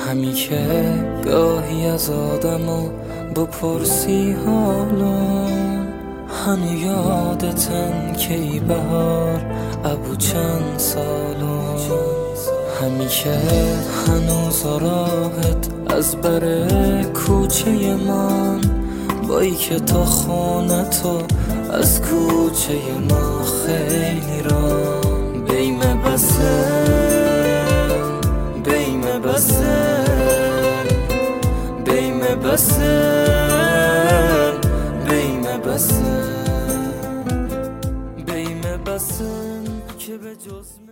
همی که گاهی از آدمو بپرسی حالم، هنو یادتن که ای بهار ابو چند سالم، همی که هنوز راهت از بر کوچه من، بایی که تا خونه تو از کوچه ما خیلی را بیمه بسه بیمه بسه بیمه بسه بیمه بسه بیمه بسه که به جز